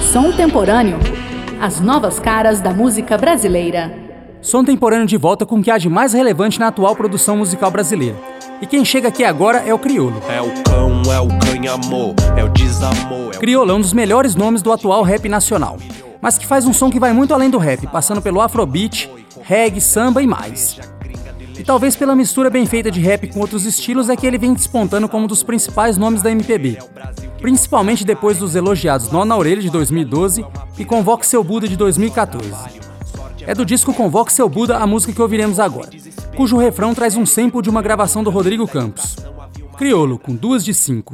Som Temporâneo. As novas caras da música brasileira. Som Temporâneo de volta com o que há de mais relevante na atual produção musical brasileira. E quem chega aqui agora é o Criolo. É o cão, é o canha-amor, é o desamor. Criolo é um dos melhores nomes do atual rap nacional, mas que faz um som que vai muito além do rap, passando pelo afrobeat, reggae, samba e mais. E talvez pela mistura bem feita de rap com outros estilos é que ele vem despontando como um dos principais nomes da MPB, principalmente depois dos elogiados Nó na Orelha de 2012 e Convoque Seu Buda de 2014. É do disco Convoque Seu Buda a música que ouviremos agora, cujo refrão traz um sample de uma gravação do Rodrigo Campos. Criolo, com 2 de 5.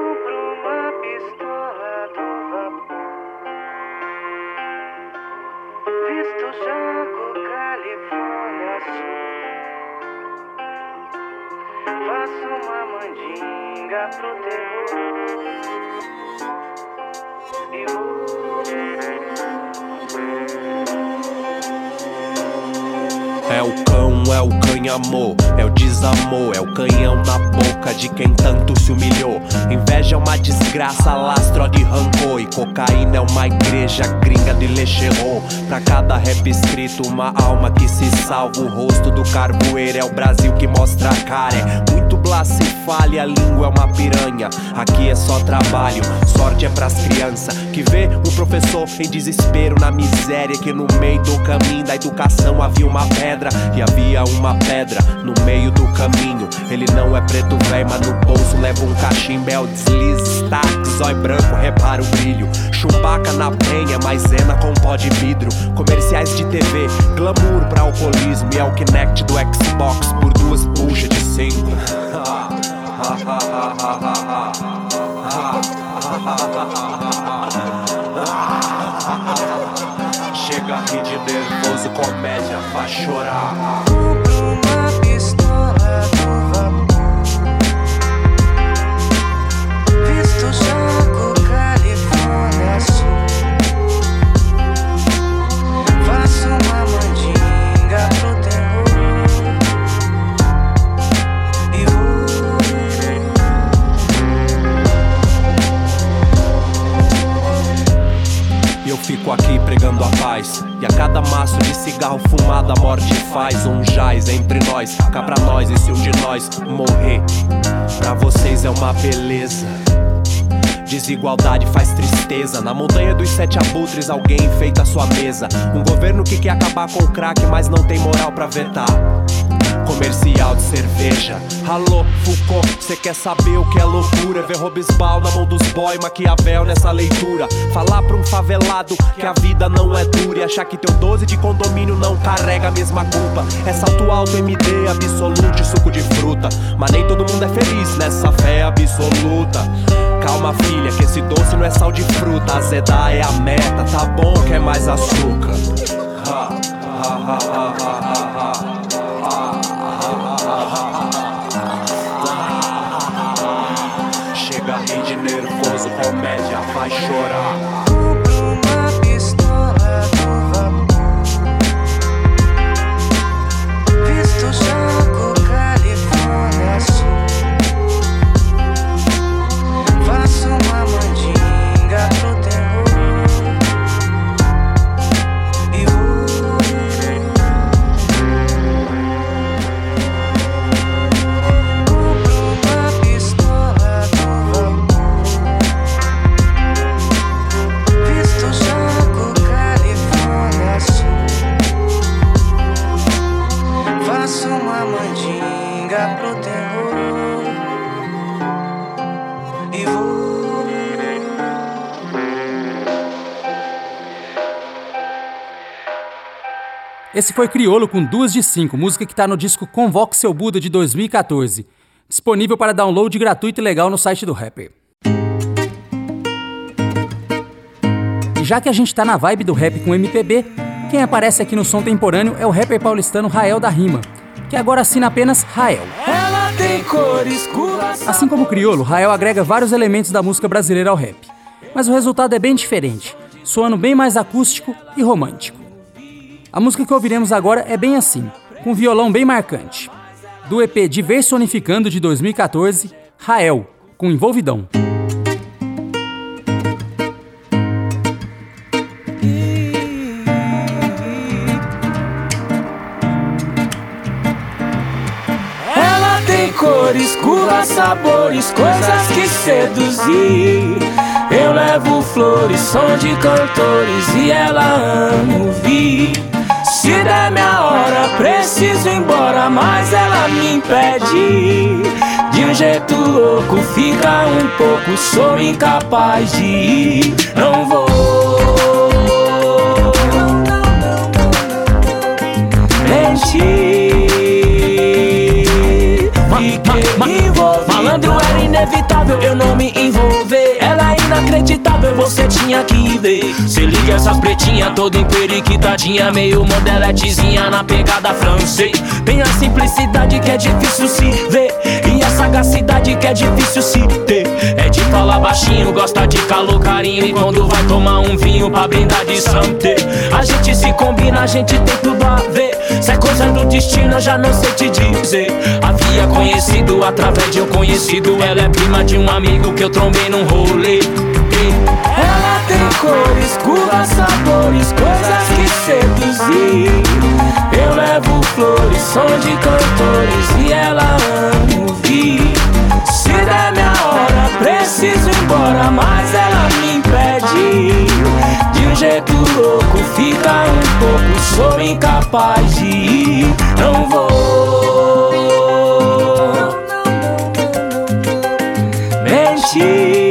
É o cão, é o canha-amor, é o desamor, é o canhão na boca de quem tanto se humilhou. Inveja é uma desgraça, lastro de rancor, e cocaína é uma igreja gringa de lecherô. Pra cada rap escrito, uma alma que se salva. O rosto do carvoeiro é o Brasil que mostra a cara. É muito blacifalha, a língua é uma piranha. Aqui é só trabalho, sorte é pras crianças que vê o professor em desespero na miséria. Que no meio do caminho da educação havia uma pedra, e havia uma pedra no meio do caminho. Ele não é preto véi, mas no bolso leva um cachimbo. É o deslize, destaque, zói branco, repara o brilho. Chupaca na penha, maisena com pó de vidro. Comerciais de TV, glamour pra alcoolismo. E é o Kinect do Xbox por 2 puxas de 5. Chega a rir de nervoso, comédia faz chorar. Compro uma pistola do vapor, visto Jaco, Califórnia Sul. Faço uma mandinga pro terror e eu fico aqui pregando a paz, e a cada maço de cigarro fumado a morte faz um jaz entre nós. Cá pra nós, e se um de nós morrer, pra vocês é uma beleza. Desigualdade faz tristeza. Na montanha dos 7 abutres alguém enfeita sua mesa. Um governo que quer acabar com o crack, mas não tem moral pra vetar. Comercial de cerveja. Alô, Foucault, cê quer saber o que é loucura? Ver Robespal na mão dos boy, Maquiavel nessa leitura. Falar pra um favelado que a vida não é dura, e achar que teu 12 de condomínio não carrega a mesma culpa. É salto alto, MD, absolute, suco de fruta. Mas nem todo mundo é feliz nessa fé absoluta. Calma filha, que esse doce não é sal de fruta. Azedar é a meta, tá bom, quer mais açúcar. Chega a rir de nervoso, comédia faz chorar. compro uma pistola do vapor, visto Jaco, Califórnia Sul. Faço uma mandinga pro terror e compro uma pistola do vapor, visto Jaco, Califórnia Sul. Faço uma mandinga pro terror e vou. Esse foi Criolo com 2 de 5, música que tá no disco Convoque Seu Buda de 2014, disponível para download gratuito e legal no site do rapper. E já que a gente tá na vibe do rap com MPB, quem aparece aqui no Som Temporâneo é o rapper paulistano Rael da Rima, que agora assina apenas Rael. Ela tem cor escura. Assim como o Criolo, Rael agrega vários elementos da música brasileira ao rap, mas o resultado é bem diferente, soando bem mais acústico e romântico. A música que ouviremos agora é bem assim, com um violão bem marcante. Do EP Diversionificando de 2014, Rael, com Envolvidão. escura, sabores, coisas que seduzir. Eu levo flores, som de cantores e ela ama ouvir. Se der minha hora, preciso ir embora, mas ela me impede. De um jeito louco, fica um pouco, sou incapaz de ir. Não vou mentir. Fiquei envolvido. Malandro, era inevitável eu não me envolver. Ela é inacreditável, você tinha que ver. Se liga essas pretinhas, toda emperiquitadinha, meio modeletezinha na pegada francês. Tem a simplicidade que é difícil se ver, e a sagacidade que é difícil se ter. É de falar baixinho, gosta de calor, carinho, e quando vai tomar um vinho pra brindar de santé. A gente se combina, a gente tem tudo a ver. Se é coisa do destino, eu já não sei te dizer. Havia conhecido através de um conhecido. Ela é prima de um amigo que eu trombei num rolê. Ela tem cor escura, sabores, coisas que seduzir. Eu levo flores, som de cantores e ela ama ouvir. Se der minha hora, preciso ir embora, mas ela me impede. De um jeito louco, fica um pouco, sou incapaz de ir. Não vou mentir.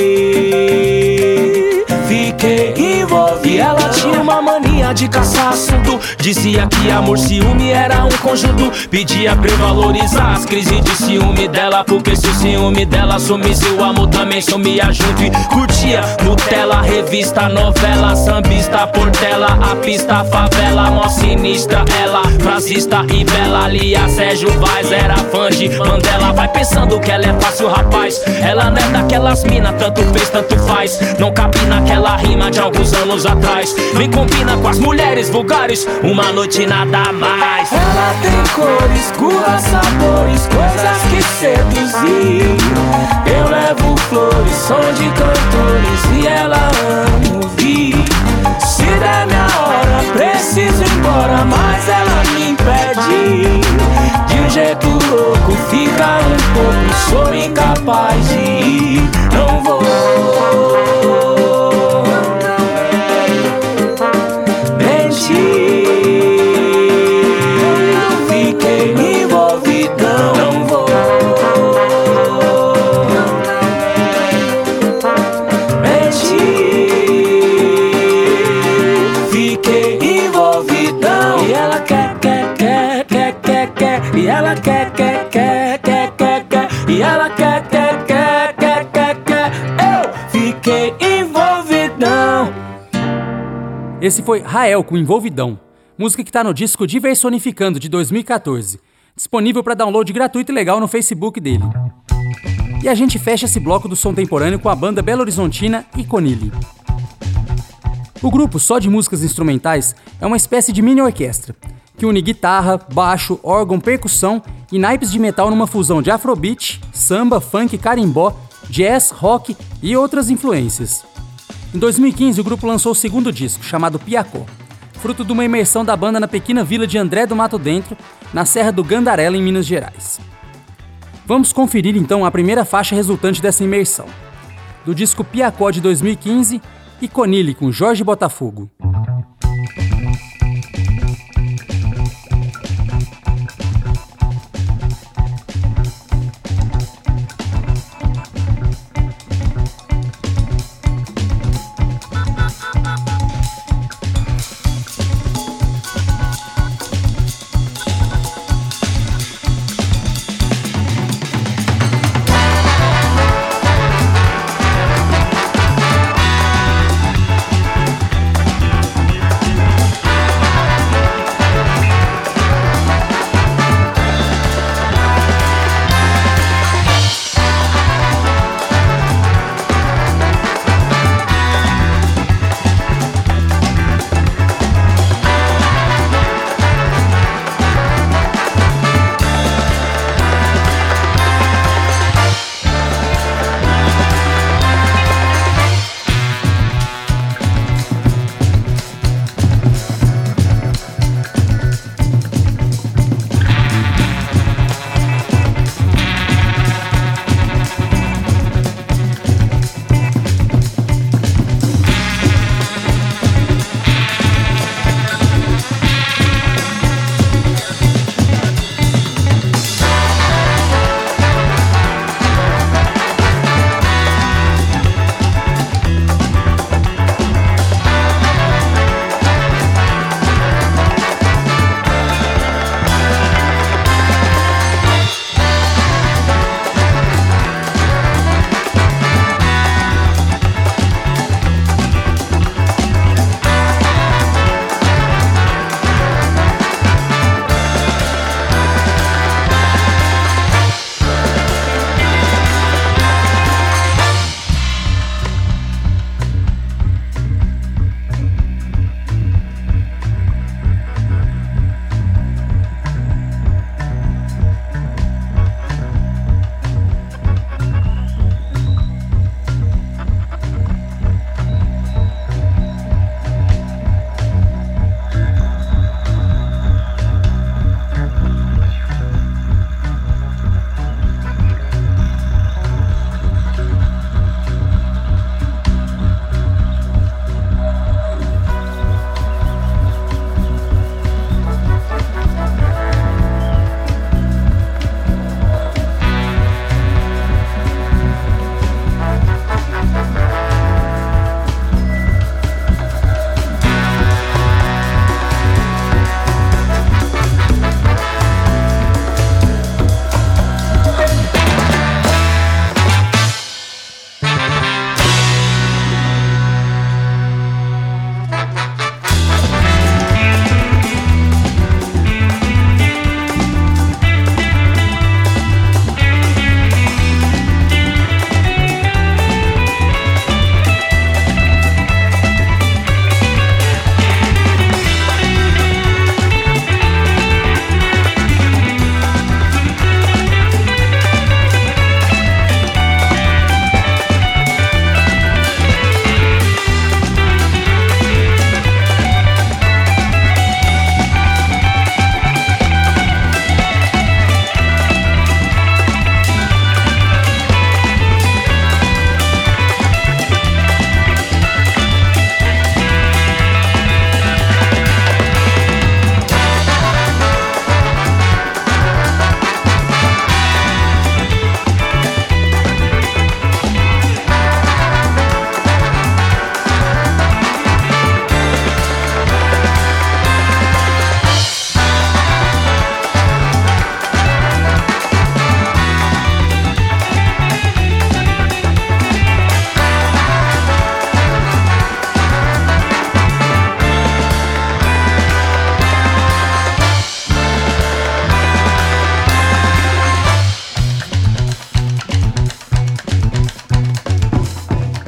Fiquei envolvido. E ela tinha uma mania de caçar assunto. Dizia que amor, ciúme era um conjunto. Pedia pra eu valorizar as crises de ciúme dela, porque se o ciúme dela sumisse, o amor também sumia junto. E curtia Nutella, revista, novela, sambista, portela, a pista, favela, mó sinistra ela, frasista e bela. Lia Sérgio Vaz, era fã de Mandela. Vai pensando que ela é fácil, rapaz. Ela não é daquelas mina, tanto fez, tanto faz. Não cabe naquela rima de alguns anos atrás. Nem combina com as mulheres vulgares, uma noite nada mais. Ela tem cor escura, sabores, coisas que seduzir. Eu levo flores, som de cantores e ela ama ouvir. Se der minha hora, preciso ir embora, mas ela me impede. De um jeito louco, fica um pouco, sou incapaz de ir. Não vou mentir. Fiquei envolvidão. Não vou mentir. Fiquei envolvidão. E ela quer. E ela quer. E ela quer. Eu fiquei envolvidão. Esse foi Rael com Envolvidão, música que tá no disco Diversonificando de 2014, disponível para download gratuito e legal no Facebook dele. E a gente fecha esse bloco do som temporâneo com a banda Belo Horizontina Iconili. O grupo, só de músicas instrumentais, é uma espécie de mini orquestra, que une guitarra, baixo, órgão, percussão e naipes de metal numa fusão de afrobeat, samba, funk, carimbó, jazz, rock e outras influências. Em 2015, o grupo lançou o segundo disco, chamado Piacó, fruto de uma imersão da banda na pequena vila de André do Mato Dentro, na Serra do Gandarela, em Minas Gerais. Vamos conferir então a primeira faixa resultante dessa imersão. Do disco Piacó de 2015, Iconili com Jorge Botafogo.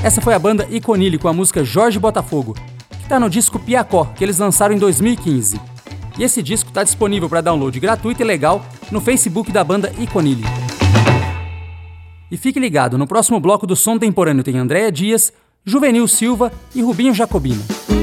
Essa foi a banda Iconile com a música Jorge Botafogo, que tá no disco Piacó, que eles lançaram em 2015. E esse disco tá disponível para download gratuito e legal no Facebook da banda Iconile. E fique ligado, no próximo bloco do Som Temporâneo tem Andréa Dias, Juvenil Silva e Rubinho Jacobino.